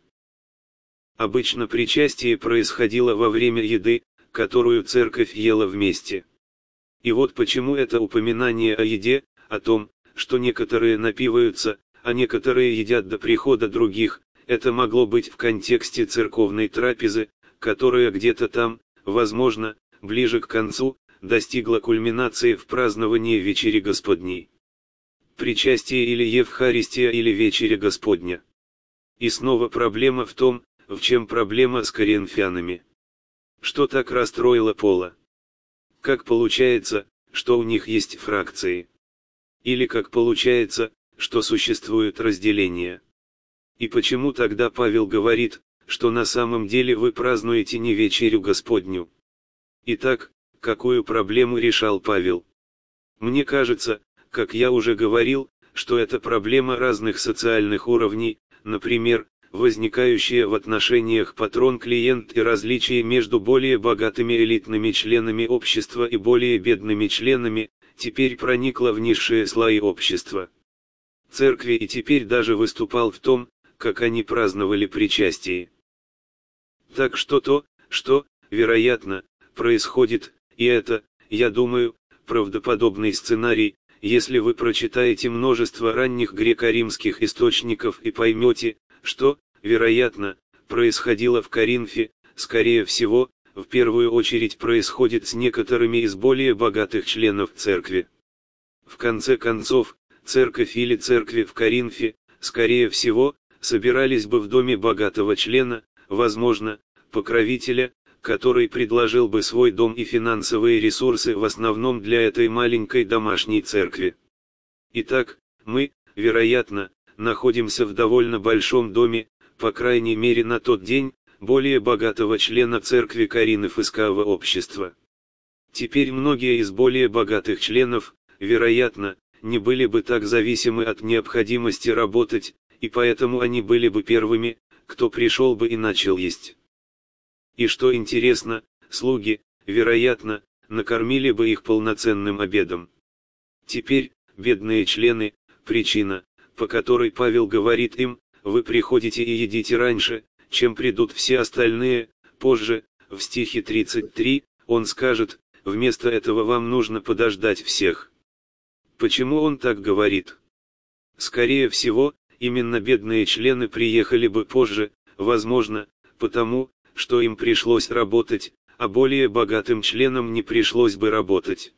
Обычно причастие происходило во время еды, которую церковь ела вместе. И вот почему это упоминание о еде, о том, что некоторые напиваются, а некоторые едят до прихода других, это могло быть в контексте церковной трапезы, которая где-то там, возможно, ближе к концу, достигла кульминации в праздновании вечери Господней. Причастие или Евхаристия или вечеря Господня. И снова проблема в том, в чем проблема с коринфянами. Что так расстроило Пола? Как получается, что у них есть фракции? Или как получается, что существует разделение? И почему тогда Павел говорит, что на самом деле вы празднуете не вечерю Господню? Итак, какую проблему решал Павел? Мне кажется, как я уже говорил, что это проблема разных социальных уровней, например, возникающие в отношениях патрон-клиент и различие между более богатыми элитными членами общества и более бедными членами, теперь проникло в низшие слои общества церкви и теперь даже выступал в том, как они праздновали причастие. Так что то, что, вероятно, происходит, и это, я думаю, правдоподобный сценарий, если вы прочитаете множество ранних греко-римских источников и поймете, что, вероятно, происходило в Коринфе, скорее всего, в первую очередь происходит с некоторыми из более богатых членов церкви. В конце концов, церковь или церкви в Коринфе, скорее всего, собирались бы в доме богатого члена, возможно, покровителя, который предложил бы свой дом и финансовые ресурсы в основном для этой маленькой домашней церкви. Итак, мы, вероятно, находимся в довольно большом доме, по крайней мере на тот день, более богатого члена церкви Коринфского общества. Теперь многие из более богатых членов, вероятно, не были бы так зависимы от необходимости работать, и поэтому они были бы первыми, кто пришел бы и начал есть. И что интересно, слуги, вероятно, накормили бы их полноценным обедом. Теперь, бедные члены, причина, по которой Павел говорит им, вы приходите и едите раньше, чем придут все остальные, позже, в стихе 33, он скажет, вместо этого вам нужно подождать всех. Почему он так говорит? Скорее всего, именно бедные члены приехали бы позже, возможно, потому, что им пришлось работать, а более богатым членам не пришлось бы работать.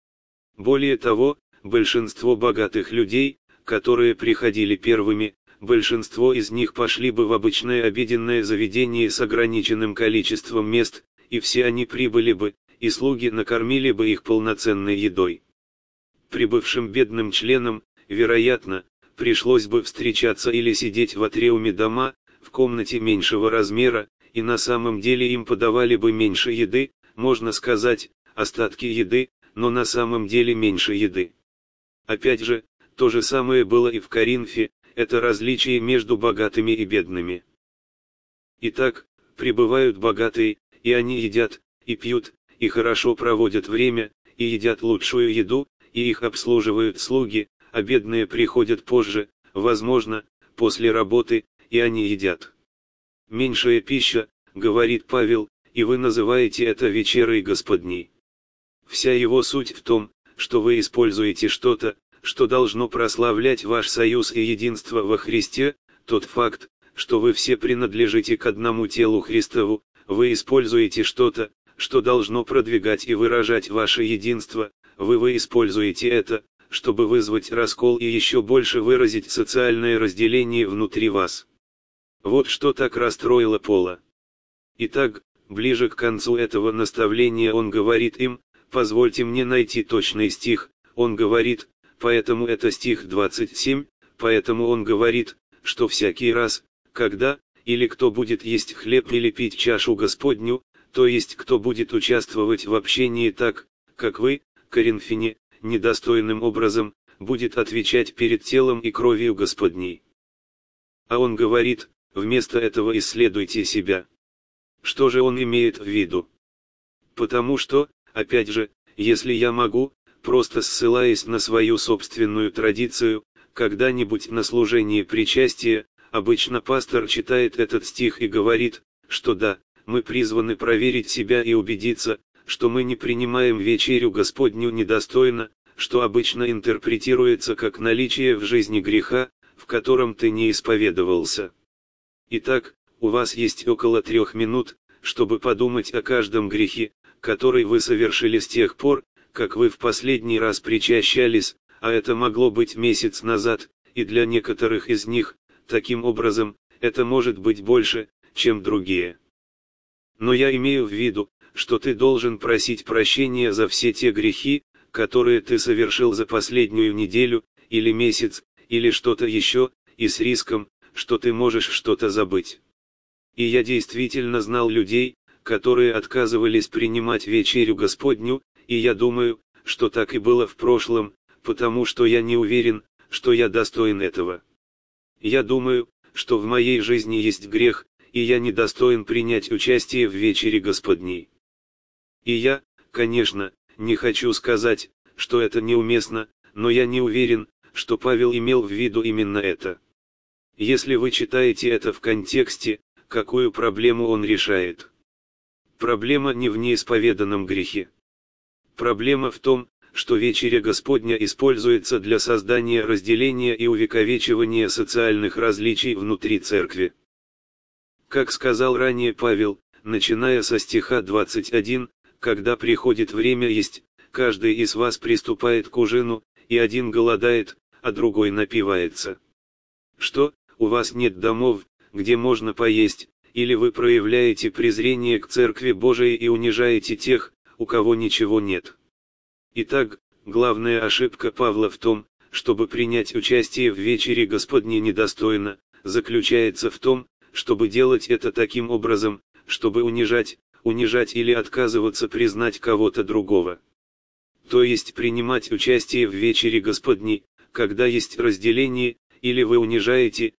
Более того, большинство богатых людей, которые приходили первыми, большинство из них пошли бы в обычное обеденное заведение с ограниченным количеством мест, и все они прибыли бы, и слуги накормили бы их полноценной едой. Прибывшим бедным членам, вероятно, пришлось бы встречаться или сидеть в атриуме дома, в комнате меньшего размера, и на самом деле им подавали бы меньше еды, можно сказать, остатки еды, но на самом деле меньше еды. Опять же, то же самое было и в Коринфе, это различие между богатыми и бедными. Итак, прибывают богатые, и они едят, и пьют, и хорошо проводят время, и едят лучшую еду, и их обслуживают слуги, а бедные приходят позже, возможно, после работы, и они едят. Меньшая пища, говорит Павел, и вы называете это вечерой Господней. Вся его суть в том, что вы используете что-то, что должно прославлять ваш союз и единство во Христе, тот факт, что вы все принадлежите к одному телу Христову, вы используете что-то, что должно продвигать и выражать ваше единство, вы используете это, чтобы вызвать раскол и еще больше выразить социальное разделение внутри вас. Вот что так расстроило Пола. Итак, ближе к концу этого наставления он говорит им, позвольте мне найти точный стих, он говорит, поэтому это стих 27, поэтому он говорит, что всякий раз, когда, или кто будет есть хлеб или пить чашу Господню, то есть кто будет участвовать в общении так, как вы, коринфяне, недостойным образом, будет отвечать перед телом и кровью Господней. А он говорит, вместо этого исследуйте себя. Что же он имеет в виду? Потому что, опять же, если я могу, просто ссылаясь на свою собственную традицию, когда-нибудь на служении причастия, обычно пастор читает этот стих и говорит, что да, мы призваны проверить себя и убедиться, что мы не принимаем вечерю Господню недостойно, что обычно интерпретируется как наличие в жизни греха, в котором ты не исповедовался. Итак, у вас есть около 3 минут, чтобы подумать о каждом грехе, который вы совершили с тех пор, как вы в последний раз причащались, а это могло быть месяц назад, и для некоторых из них, таким образом, это может быть больше, чем другие. Но я имею в виду, что ты должен просить прощения за все те грехи, которые ты совершил за последнюю неделю, или месяц, или что-то еще, и с риском, что ты можешь что-то забыть. И я действительно знал людей, которые отказывались принимать вечерю Господню, и я думаю, что так и было в прошлом, потому что я не уверен, что я достоин этого. Я думаю, что в моей жизни есть грех, и я недостоин принять участие в вечере Господней. И я, конечно, не хочу сказать, что это неуместно, но я не уверен, что Павел имел в виду именно это. Если вы читаете это в контексте, какую проблему он решает? Проблема не в неисповеданном грехе. Проблема в том, что вечеря Господня используется для создания разделения и увековечивания социальных различий внутри церкви. Как сказал ранее Павел, начиная со стиха 21, когда приходит время есть, каждый из вас приступает к ужину, и один голодает, а другой напивается. Что, у вас нет домов, где можно поесть, или вы проявляете презрение к Церкви Божией и унижаете тех, у кого ничего нет? Итак, главная ошибка Павла в том, чтобы принять участие в вечере Господней недостойно, заключается в том, чтобы делать это таким образом, чтобы унижать или отказываться признать кого-то другого. То есть принимать участие в вечере Господней, когда есть разделение, или вы унижаете,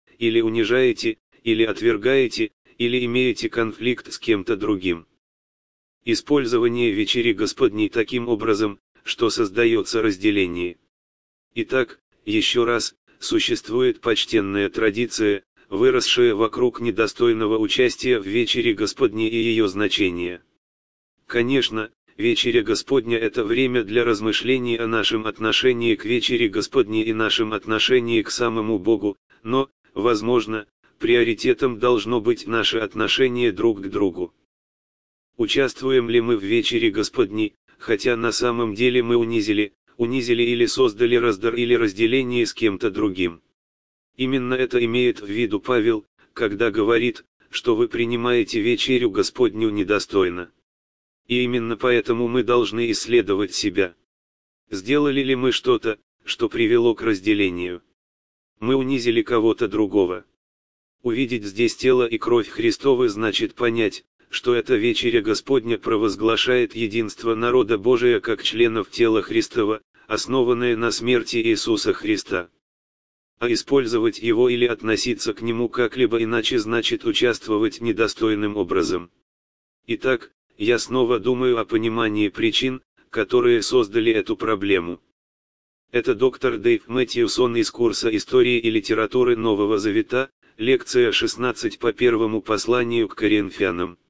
или отвергаете, или имеете конфликт с кем-то другим. Использование вечери Господней таким образом, что создается разделение. Итак, еще раз, существует почтенная традиция, выросшая вокруг недостойного участия в вечере Господней и ее значения. Конечно, вечеря Господня – это время для размышлений о нашем отношении к вечере Господней и нашем отношении к самому Богу, но, возможно, приоритетом должно быть наше отношение друг к другу. Участвуем ли мы в вечере Господней, хотя на самом деле мы унизили или создали раздор или разделение с кем-то другим? Именно это имеет в виду Павел, когда говорит, что вы принимаете вечерю Господню недостойно. И именно поэтому мы должны исследовать себя. Сделали ли мы что-то, что привело к разделению? Мы унизили кого-то другого. Увидеть здесь тело и кровь Христовы значит понять, что эта вечеря Господня провозглашает единство народа Божия как членов тела Христова, основанное на смерти Иисуса Христа. А использовать его или относиться к нему как-либо иначе значит участвовать недостойным образом. Итак, я снова думаю о понимании причин, которые создали эту проблему. Это доктор Дэйв Мэтьюсон из курса истории и литературы Нового Завета, лекция 16 по первому посланию к Коринфянам.